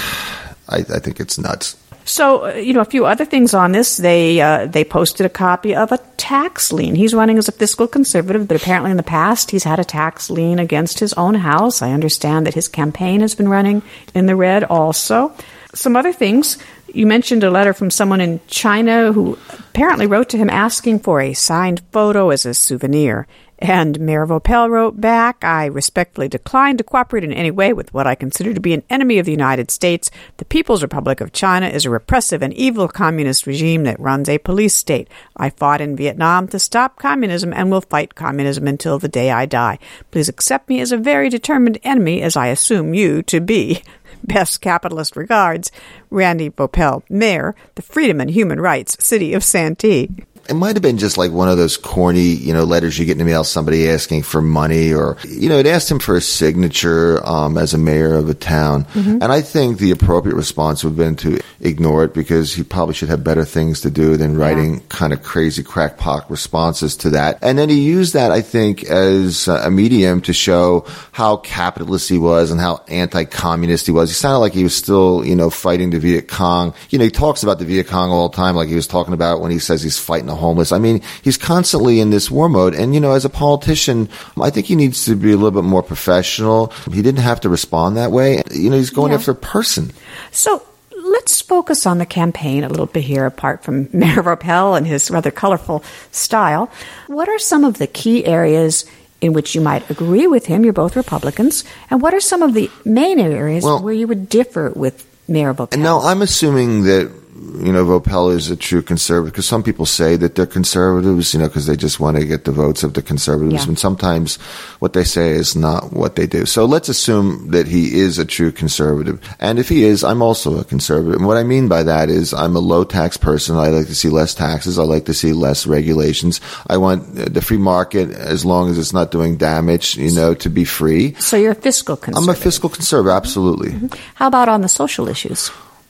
think it's nuts. So, a few other things on this. They posted a copy of a tax lien. He's running as a fiscal conservative, but apparently in the past he's had a tax lien against his own house. I understand that his campaign has been running in the red also. Some other things. You mentioned a letter from someone in China who apparently wrote to him asking for a signed photo as a souvenir. And Mayor Vopel wrote back, I respectfully decline to cooperate in any way with what I consider to be an enemy of the United States. The People's Republic of China is a repressive and evil communist regime that runs a police state. I fought in Vietnam to stop communism and will fight communism until the day I die. Please accept me as a very determined enemy, as I assume you to be. Best capitalist regards, Randy Vopel, Mayor, the Freedom and Human Rights City of Santee. It might have been just like one of those corny, letters you get in the mail, somebody asking for money, or, it asked him for a signature, as a mayor of a town. Mm-hmm. And I think the appropriate response would have been to ignore it, because he probably should have better things to do than writing kind of crazy crackpot responses to that. And then he used that, I think, as a medium to show how capitalist he was and how anti-communist he was. He sounded like he was still, fighting the Viet Cong. He talks about the Viet Cong all the time, like he was talking about when he says he's fighting the homeless. I mean, he's constantly in this war mode. And, as a politician, I think he needs to be a little bit more professional. He didn't have to respond that way. He's going after a person. So let's focus on the campaign a little bit here, apart from Mayor Vopel and his rather colorful style. What are some of the key areas in which you might agree with him? You're both Republicans. And what are some of the main areas where you would differ with Mayor Vopel? Now, I'm assuming that Vopel is a true conservative, because some people say that they're conservatives, because they just want to get the votes of the conservatives. Yeah. And sometimes what they say is not what they do. So let's assume that he is a true conservative. And if he is, I'm also a conservative. And what I mean by that is I'm a low tax person. I like to see less taxes. I like to see less regulations. I want the free market, as long as it's not doing damage, to be free. So you're a fiscal conservative. I'm a fiscal conservative, absolutely. Mm-hmm. How about on the social issues?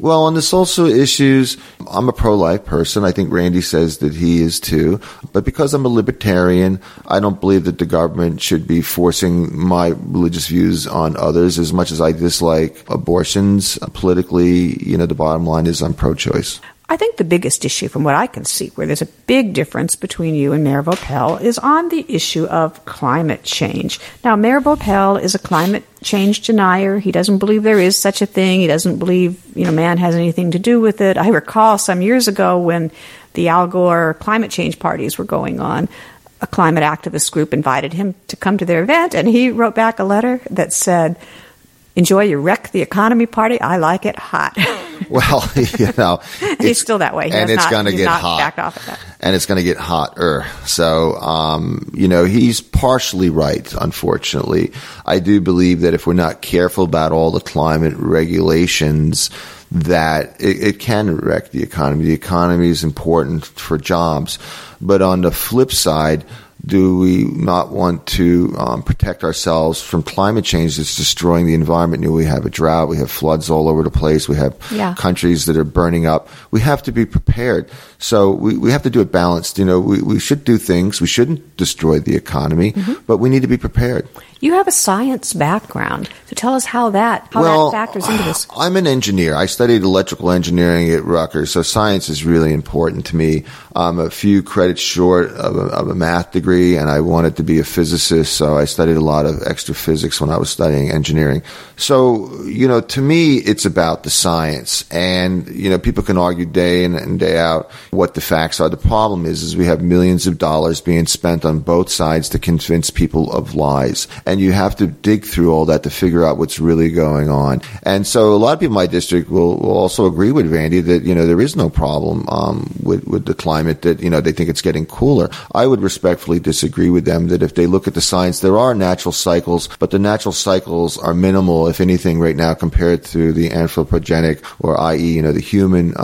Well, on the social issues, I'm a pro-life person. I think Randy says that he is too. But because I'm a libertarian, I don't believe that the government should be forcing my religious views on others. As much as I dislike abortions, politically, the bottom line is I'm pro-choice. I think the biggest issue, from what I can see, where there's a big difference between you and Mayor Voepel, is on the issue of climate change. Now, Mayor Voepel is a climate change denier. He doesn't believe there is such a thing. He doesn't believe, man has anything to do with it. I recall some years ago when the Al Gore climate change parties were going on, a climate activist group invited him to come to their event, and he wrote back a letter that said, "Enjoy your Wreck the Economy party. I like it hot." Well, he's still that way. And it's going to get hot. Backed off of that. And it's going to get hotter. So, he's partially right, unfortunately. I do believe that if we're not careful about all the climate regulations, that it can wreck the economy. The economy is important for jobs. But on the flip side, do we not want to protect ourselves from climate change that's destroying the environment? We have a drought. We have floods all over the place. We have countries that are burning up. We have to be prepared. So we have to do it balanced. We should do things. We shouldn't destroy the economy, but we need to be prepared. You have a science background, so tell us how that factors into this. I'm an engineer. I studied electrical engineering at Rutgers, so science is really important to me. I'm a few credits short of a math degree, and I wanted to be a physicist, so I studied a lot of extra physics when I was studying engineering. So, to me, it's about the science, and, people can argue day in and day out what the facts are. The problem is we have millions of dollars being spent on both sides to convince people of lies. And you have to dig through all that to figure out what's really going on. And so a lot of people in my district will also agree with Randy that, there is no problem with the climate, that, they think it's getting cooler. I would respectfully disagree with them that if they look at the science, there are natural cycles, but the natural cycles are minimal, if anything, right now compared to the anthropogenic, or i.e., the human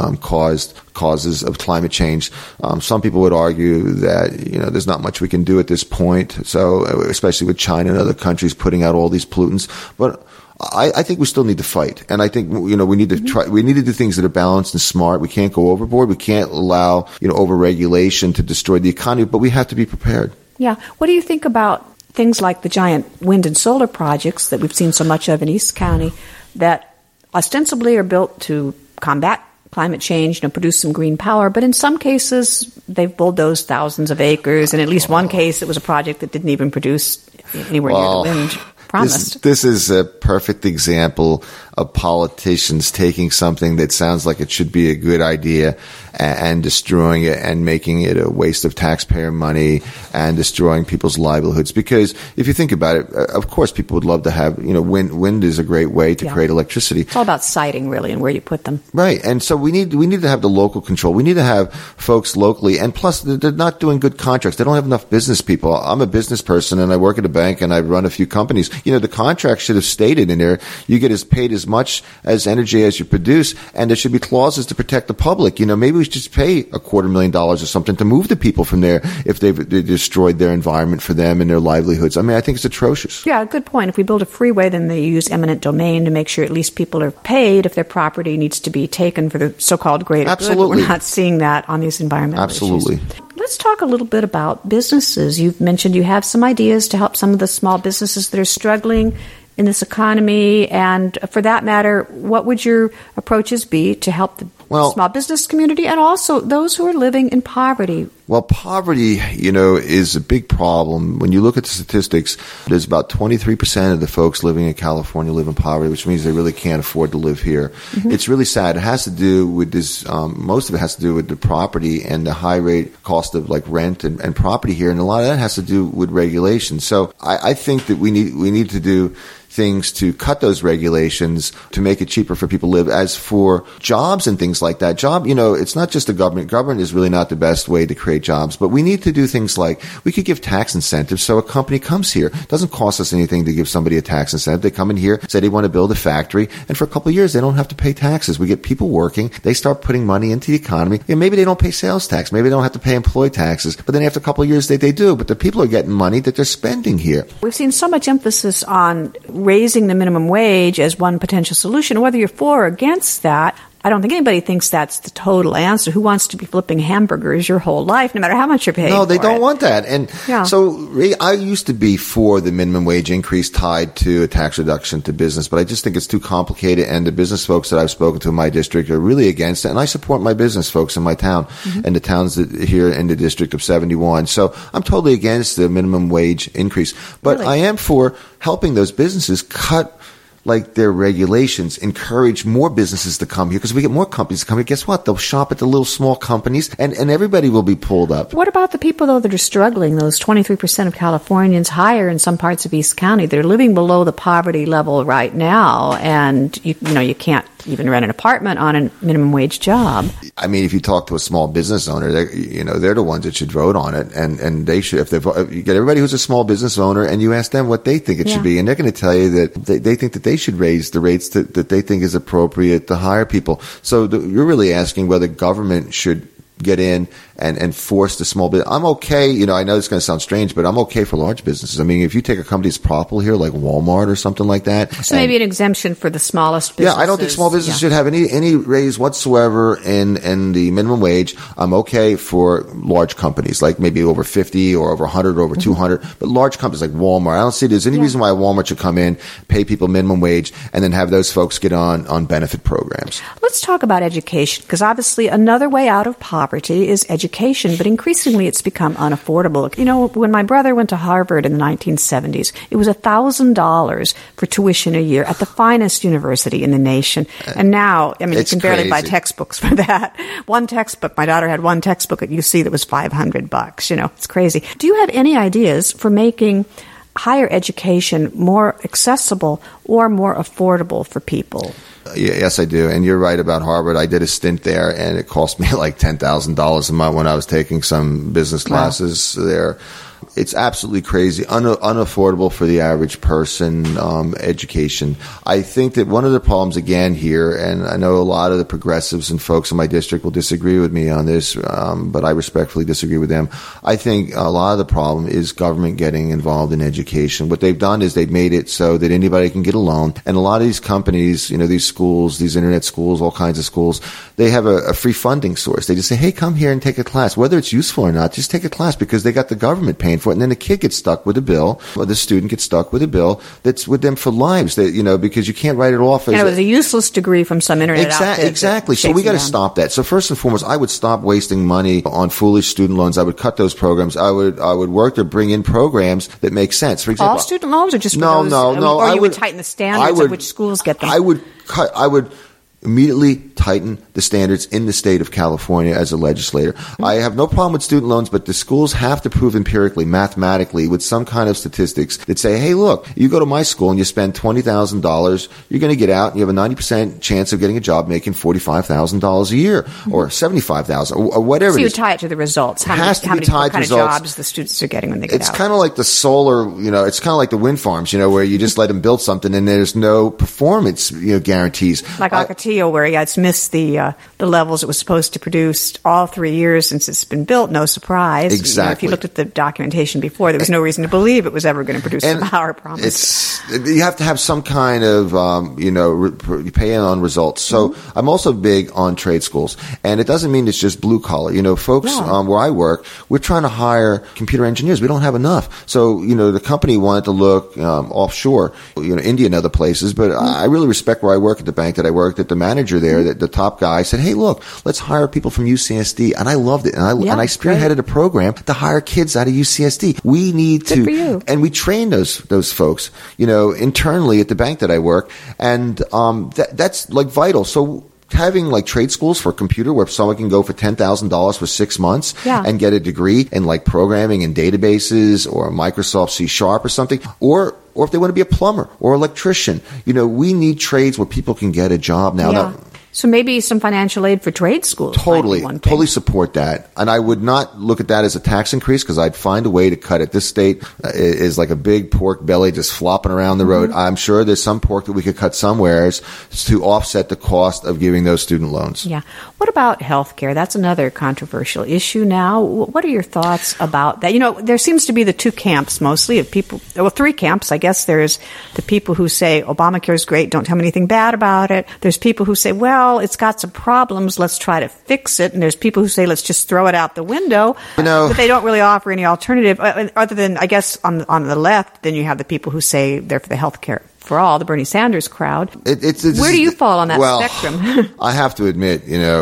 causes of climate change. Some people would argue that, there's not much we can do at this point. So, especially with China and other countries putting out all these pollutants. But I think we still need to fight. And I think, we need to try, we need to do things that are balanced and smart. We can't go overboard. We can't allow, over-regulation to destroy the economy, but we have to be prepared. Yeah. What do you think about things like the giant wind and solar projects that we've seen so much of in East County that ostensibly are built to combat climate change, produce some green power, but in some cases they've bulldozed thousands of acres, and at least one case it was a project that didn't even produce anywhere near the wind promised. This is a perfect example of politicians taking something that sounds like it should be a good idea and destroying it and making it a waste of taxpayer money and destroying people's livelihoods. Because if you think about it, of course people would love to have, wind is a great way to create electricity. It's all about siting really and where you put them. Right. And so we need to have the local control. We need to have folks locally, and plus they're not doing good contracts. They don't have enough business people. I'm a business person and I work at a bank and I run a few companies. The contract should have stated in there, you get paid as much as energy as you produce, and there should be clauses to protect the public. Maybe we should just pay $250,000 or something to move the people from there if they destroyed their environment for them and their livelihoods. I mean, I think it's atrocious. Yeah, good point. If we build a freeway, then they use eminent domain to make sure at least people are paid if their property needs to be taken for the so-called greater good. But we're not seeing that on these environmental issues. Let's talk a little bit about businesses. You've mentioned you have some ideas to help some of the small businesses that are struggling in this economy, and for that matter, what would your approaches be to help the small business community and also those who are living in poverty? Well, poverty, is a big problem. When you look at the statistics, there's about 23% of the folks living in California live in poverty, which means they really can't afford to live here. Mm-hmm. It's really sad. It has to do with this, most of it has to do with the property and the high rate cost of rent and property here. And a lot of that has to do with regulation. So I think that we need to do things to cut those regulations to make it cheaper for people to live. As for jobs and things like that, it's not just the government. Government is really not the best way to create jobs, but we need to do things like we could give tax incentives so a company comes here. It doesn't cost us anything to give somebody a tax incentive. They come in here, say they want to build a factory, and for a couple of years they don't have to pay taxes. We get people working. They start putting money into the economy. Maybe they don't pay sales tax. Maybe they don't have to pay employee taxes, but then after a couple of years they do. But the people are getting money that they're spending here. We've seen so much emphasis on raising the minimum wage as one potential solution. Whether you're for or against that, I don't think anybody thinks that's the total answer. Who wants to be flipping hamburgers your whole life, no matter how much you're paying? No, they for don't it? want that. And so I used to be for the minimum wage increase tied to a tax reduction to business, but I just think it's too complicated. And the business folks that I've spoken to in my district are really against it. And I support my business folks in my town and the towns that here in the district of 71. So I'm totally against the minimum wage increase, but I am for helping those businesses cut like their regulations, encourage more businesses to come here, because we get more companies to come here. Guess what? They'll shop at the little small companies, and everybody will be pulled up. What about the people, though, that are struggling? Those 23% of Californians, higher in some parts of East County, they're living below the poverty level right now, and you can't even rent an apartment on a minimum wage job. I mean, if you talk to a small business owner, they're the ones that should vote on it, and they should. If you get everybody who's a small business owner, and you ask them what they think it should be, and they're going to tell you that they think that they should raise the rates that they think is appropriate to hire people. So you're really asking whether government should get in and force the small business. I'm okay, I know it's going to sound strange, but I'm okay for large businesses. I mean, if you take a company that's profitable here, like Walmart or something like that. So maybe an exemption for the smallest businesses. Yeah, I don't think small businesses should have any raise whatsoever in the minimum wage. I'm okay for large companies, like maybe over 50 or over 100 or over 200, but large companies like Walmart, I don't see there's any reason why Walmart should come in, pay people minimum wage, and then have those folks get on benefit programs. Let's talk about education, because obviously another way out of poverty is education, but increasingly it's become unaffordable. When my brother went to Harvard in the 1970s, it was $1,000 for tuition a year at the finest university in the nation. And now, you can barely buy textbooks for that. One textbook, my daughter had one textbook at UC that was $500. It's crazy. Do you have any ideas for making higher education more accessible or more affordable for people? Yes, I do. And you're right about Harvard. I did a stint there, and it cost me like $10,000 a month when I was taking some business classes there. It's absolutely crazy, unaffordable for the average person, education. I think that one of the problems, again, here, and I know a lot of the progressives and folks in my district will disagree with me on this, but I respectfully disagree with them. I think a lot of the problem is government getting involved in education. What they've done is they've made it so that anybody can get a loan. And a lot of these companies, these schools, these internet schools, all kinds of schools, they have a free funding source. They just say, hey, come here and take a class. Whether it's useful or not, just take a class, because they got the government paying for it. And then the kid gets stuck with a bill, or the student gets stuck with a bill that's with them for lives. Because you can't write it off as it was a useless degree from some internet outfit. Exactly. So we got to stop that. So first and foremost, I would stop wasting money on foolish student loans. I would cut those programs. I would work to bring in programs that make sense. For example, all student loans, or just for no, those, no. Or you would tighten the standards of which schools get them. I would immediately tighten the standards in the state of California as a legislator. I have no problem with student loans, but the schools have to prove empirically, mathematically, with some kind of statistics that say, hey, look, you go to my school and you spend $20,000, you're going to get out and you have a 90% chance of getting a job making $45,000 a year or $75,000 or whatever. So you tie it to the results. How many kind of jobs the students are getting when they get out. It's kind of like the solar, it's kind of like the wind farms, where you just let them build something and there's no performance, guarantees. Like Ocotillo, where it's missed the levels it was supposed to produce all 3 years since it's been built. No surprise. Exactly. If you looked at the documentation before, there was no reason to believe it was ever going to produce the power promised. You have to have some kind of, you pay in on results. So I'm also big on trade schools. And it doesn't mean it's just blue collar. Folks where I work, we're trying to hire computer engineers. We don't have enough. So, the company wanted to look offshore, India and other places. But I really respect where I work at the bank that I worked at. The manager there, the top guy, said, hey, look, let's hire people from UCSD. And I loved it. And I spearheaded a program to hire kids out of UCSD. We need to, good for you. And we train those folks, internally at the bank that I work. And that's like vital. So having like trade schools for a computer where someone can go for $10,000 for 6 months and get a degree in like programming and databases or Microsoft C# or something, or if they want to be a plumber or electrician, we need trades where people can get a job now. Yeah. So maybe some financial aid for trade schools. Totally support that. And I would not look at that as a tax increase, because I'd find a way to cut it. This state is like a big pork belly just flopping around the road. I'm sure there's some pork that we could cut somewhere to offset the cost of giving those student loans. Yeah. What about health care? That's another controversial issue now. What are your thoughts about that? There seems to be the two camps mostly of people. Well, three camps. I guess there's the people who say Obamacare is great, don't tell me anything bad about it. There's people who say, well, well, it's got some problems, let's try to fix it. And there's people who say, let's just throw it out the window. But they don't really offer any alternative other than, I guess, on the left. Then you have the people who say they're for the health care for all, the Bernie Sanders crowd. Where do you fall on that spectrum? I have to admit,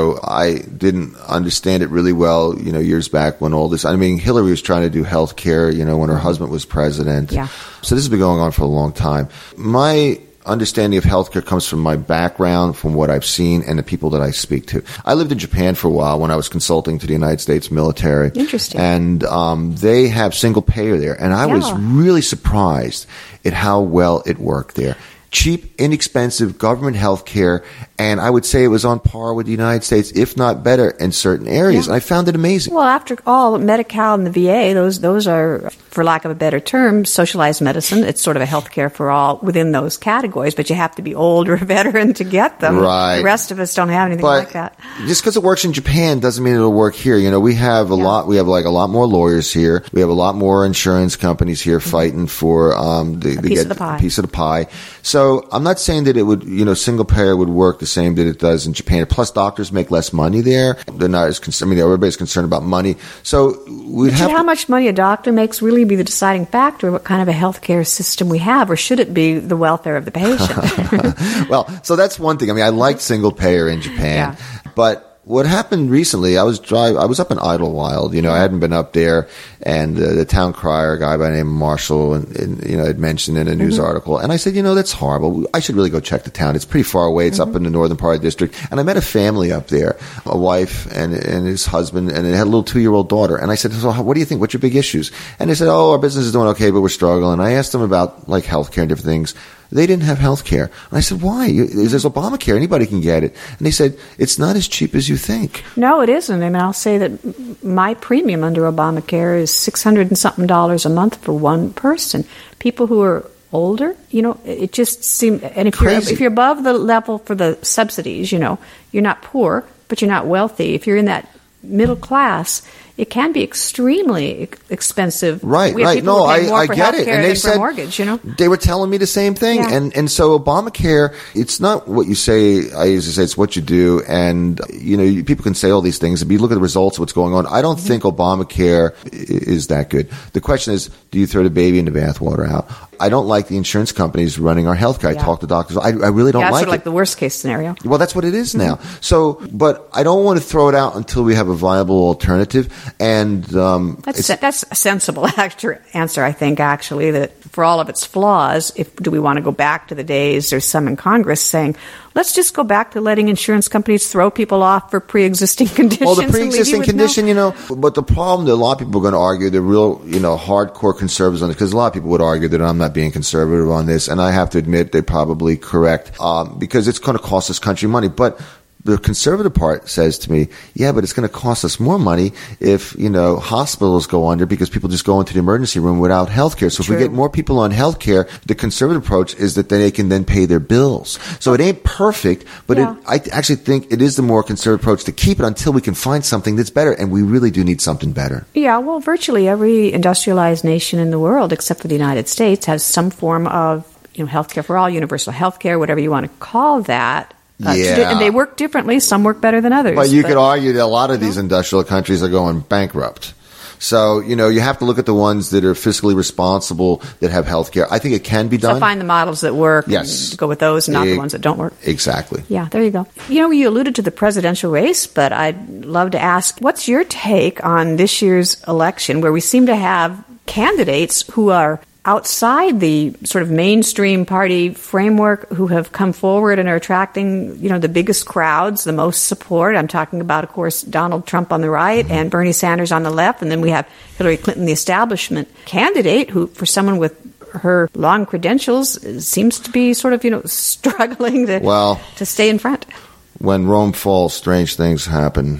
I didn't understand it really well, years back when all this, Hillary was trying to do health care, when her husband was president. Yeah. So this has been going on for a long time. My understanding of healthcare comes from my background, from what I've seen, and the people that I speak to. I lived in Japan for a while when I was consulting to the United States military. Interesting. And they have single payer there. And I was really surprised at how well it worked there. Cheap, inexpensive government health care, and I would say it was on par with the United States, if not better, in certain areas. Yeah. And I found it amazing. Well, after all, Medi-Cal and the VA, those are, for lack of a better term, socialized medicine. It's sort of a health care for all within those categories, but you have to be old or a veteran to get them. Right. The rest of us don't have anything like that. Just because it works in Japan doesn't mean it'll work here. We have a lot more lawyers here. We have a lot more insurance companies here fighting for a piece of the pie. So I'm not saying that it would, single payer would work the same that it does in Japan. Plus, doctors make less money there. They're not as concerned. Everybody's concerned about money. So how much money a doctor makes really be the deciding factor of what kind of a healthcare system we have, or should it be the welfare of the patient? Well, so that's one thing. I liked single payer in Japan, but what happened recently, I was up in Idlewild, I hadn't been up there, and the town crier, a guy by the name of Marshall, and had mentioned in a news article, and I said, that's horrible. I should really go check the town. It's pretty far away. It's up in the northern part of the district, and I met a family up there, a wife and his husband, and they had a little 2-year-old daughter, and I said, so what do you think? What's your big issues? And they said, our business is doing okay, but we're struggling. I asked them about healthcare and different things. They didn't have health care. And I said, why? There's Obamacare. Anybody can get it. And they said, it's not as cheap as you think. No, it isn't. I'll say that my premium under Obamacare is $600 and something a month for one person. People who are older, it just seems, and if you're above the level for the subsidies, you're not poor, but you're not wealthy. If you're in that middle class, it can be extremely expensive. Right. No, I get it. And they said, mortgage, they were telling me the same thing. Yeah. And so Obamacare, it's not what you say. I usually say it's what you do. And, people can say all these things, but you look at the results of what's going on. I don't think Obamacare is that good. The question is, do you throw the baby in the bathwater out? I don't like the insurance companies running our health care. I talk to doctors. I really don't like it. That's sort of like the worst case scenario. Well, that's what it is now. So, but I don't want to throw it out until we have a viable alternative. And that's a sensible answer, I think, actually, that for all of its flaws, do we want to go back to the days, there's some in Congress saying, let's just go back to letting insurance companies throw people off for pre-existing conditions. Well, the pre-existing condition, but the problem that a lot of people are going to argue, the real, hardcore conservatives on this, because a lot of people would argue that I'm not being conservative on this, and I have to admit they're probably correct, because it's going to cost this country money. But the conservative part says to me, yeah, but it's going to cost us more money if, hospitals go under because people just go into the emergency room without health care. So if we get more people on health care, the conservative approach is that they can then pay their bills. So it ain't perfect, but I actually think it is the more conservative approach to keep it until we can find something that's better. And we really do need something better. Yeah, well, virtually every industrialized nation in the world, except for the United States, has some form of, health care for all, universal health care, whatever you want to call that. And they work differently. Some work better than others. But you could argue that a lot of these industrial countries are going bankrupt. So, you have to look at the ones that are fiscally responsible, that have health care. I think it can be done. So find the models that work. Yes. And go with those and not the ones that don't work. Exactly. Yeah, there you go. You alluded to the presidential race, but I'd love to ask, what's your take on this year's election where we seem to have candidates who are outside the sort of mainstream party framework who have come forward and are attracting, the biggest crowds, the most support? I'm talking about, of course, Donald Trump on the right and Bernie Sanders on the left. And then we have Hillary Clinton, the establishment candidate, who, for someone with her long credentials, seems to be sort of, struggling to stay in front. When Rome falls, strange things happen.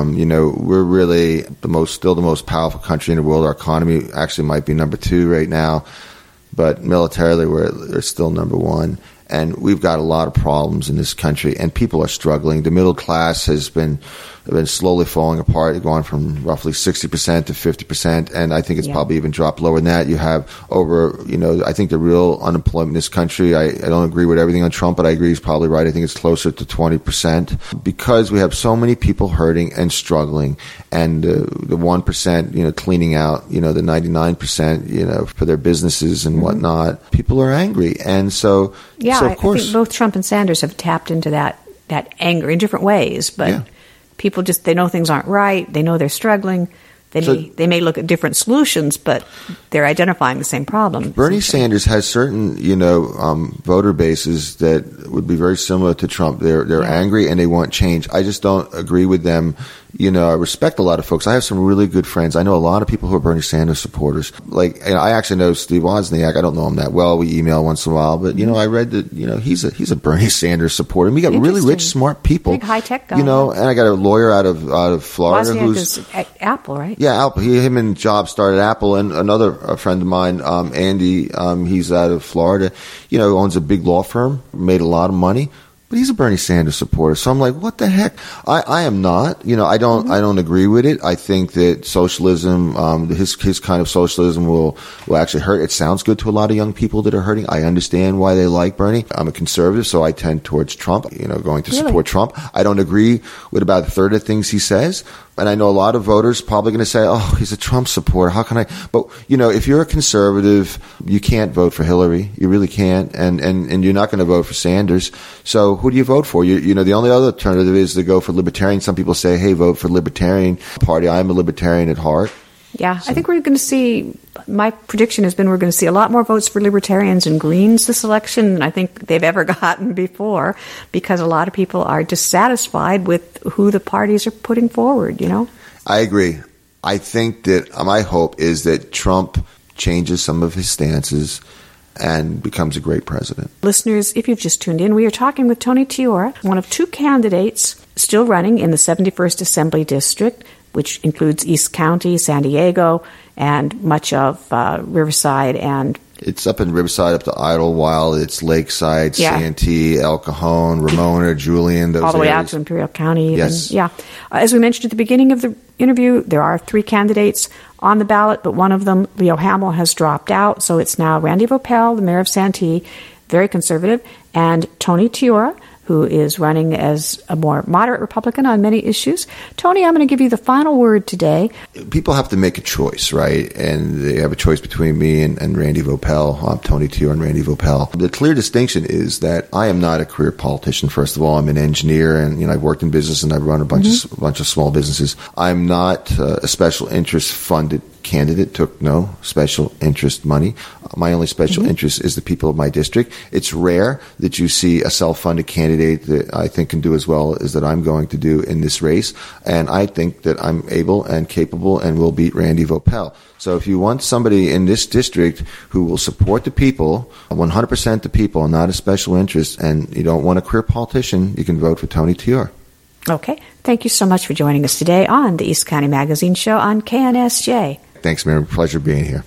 We're really still the most powerful country in the world. Our economy actually might be number 2 right now, but militarily we're still number 1. And we've got a lot of problems in this country, and people are struggling. The middle class has been been slowly falling apart, going from roughly 60% to 50%, and I think it's probably even dropped lower than that. You have over, I think the real unemployment in this country, I don't agree with everything on Trump, but I agree he's probably right. I think it's closer to 20% because we have so many people hurting and struggling, and the 1%, cleaning out, the 99%, for their businesses and whatnot. People are angry, and so of course, I think both Trump and Sanders have tapped into that anger in different ways, but people they know things aren't right. They know they're struggling. They may look at different solutions, but they're identifying the same problem. Bernie Sanders has certain, voter bases that would be very similar to Trump. They're angry and they want change. I just don't agree with them. I respect a lot of folks. I have some really good friends. I know a lot of people who are Bernie Sanders supporters. I actually know Steve Wozniak. I don't know him that well. We email once in a while, but I read that he's a Bernie Sanders supporter. And we got really rich, smart people. Big high tech guy. And I got a lawyer out of Florida Wozniak who's is at Apple, right? Yeah, Apple. Him and Jobs started Apple, and another friend of mine, Andy, he's out of Florida. Owns a big law firm, made a lot of money. But he's a Bernie Sanders supporter. So I'm like, what the heck? I am not. I don't agree with it. I think that socialism, his kind of socialism will actually hurt. It sounds good to a lot of young people that are hurting. I understand why they like Bernie. I'm a conservative, so I tend towards Trump, going to support Trump. I don't agree with about a third of the things he says. And I know a lot of voters probably going to say, oh, he's a Trump supporter. How can I? But, if you're a conservative, you can't vote for Hillary. You really can't. And you're not going to vote for Sanders. So who do you vote for? The only other alternative is to go for Libertarian. Some people say, hey, vote for Libertarian Party. I'm a Libertarian at heart. Yeah, I think we're going to see, my prediction has been we're going to see a lot more votes for Libertarians and Greens this election than I think they've ever gotten before, because a lot of people are dissatisfied with who the parties are putting forward, I agree. I think that my hope is that Trump changes some of his stances and becomes a great president. Listeners, if you've just tuned in, we are talking with Tony Tiura, one of two candidates still running in the 71st Assembly District, which includes East County, San Diego, and much of Riverside. And it's up in Riverside, up to Idlewild. It's Lakeside, Santee, El Cajon, Ramona, Julian, those all the way areas. out to Imperial County. Yes. As we mentioned at the beginning of the interview, there are three candidates on the ballot, but one of them, Leo Hamill, has dropped out. So it's now Randy Voepel, the mayor of Santee, very conservative, and Tony Tiura, who is running as a more moderate Republican on many issues. Tony, I'm going to give you the final word today. People have to make a choice, right? And they have a choice between me and Randy Voepel. I'm Tony Tiura and Randy Voepel. The clear distinction is that I am not a career politician. First of all, I'm an engineer, and I've worked in business and I've run a bunch of small businesses. I'm not a special interest funded candidate, took no special interest money. My only special interest is the people of my district. It's rare that you see a self-funded candidate that I think can do as well as that I'm going to do in this race. And I think that I'm able and capable and will beat Randy Voepel. So if you want somebody in this district who will support the people, 100% the people, and not a special interest, and you don't want a career politician, you can vote for Tony Tiura. Okay. Thank you so much for joining us today on the East County Magazine Show on KNSJ. Thanks, Mary. Pleasure being here.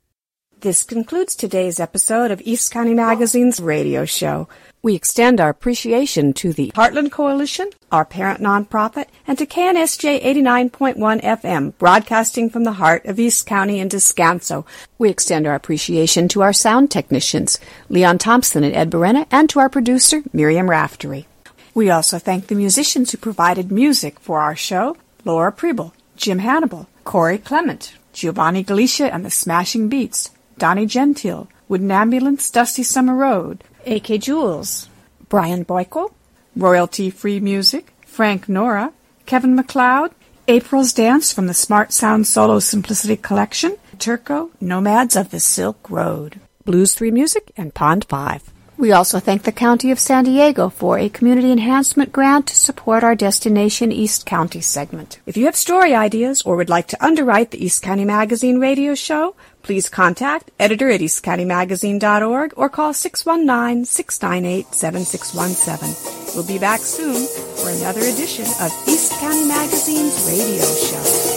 This concludes today's episode of East County Magazine's radio show. We extend our appreciation to the Heartland Coalition, our parent nonprofit, and to KNSJ 89.1 FM, broadcasting from the heart of East County and Descanso. We extend our appreciation to our sound technicians, Leon Thompson and Ed Berena, and to our producer, Miriam Raftery. We also thank the musicians who provided music for our show, Laura Preble, Jim Hannibal, Corey Clement, Giovanni Galicia and the Smashing Beats, Donnie Gentile, Wooden Ambulance, Dusty Summer Road, A.K. Jules, Brian Boyko, Royalty-Free Music, Frank Nora, Kevin MacLeod, April's Dance from the Smart Sound Solo Simplicity Collection, Turco, Nomads of the Silk Road, Blues 3 Music, and Pond 5. We also thank the County of San Diego for a community enhancement grant to support our Destination East County segment. If you have story ideas or would like to underwrite the East County Magazine radio show, please contact editor at eastcountymagazine.org or call 619-698-7617. We'll be back soon for another edition of East County Magazine's radio show.